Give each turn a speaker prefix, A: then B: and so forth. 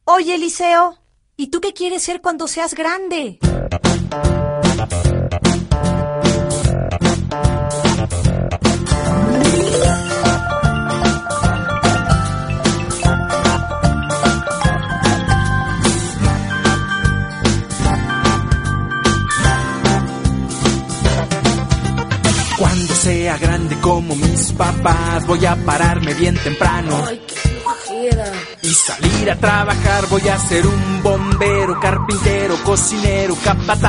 A: Oye, Eliseo, ¿y tú qué quieres ser cuando seas grande?
B: Cuando sea grande como mis papás, voy a pararme bien temprano.
C: Ay, qué flojera.
B: Y salir a trabajar, voy a ser un bombero, carpintero, cocinero, capataz.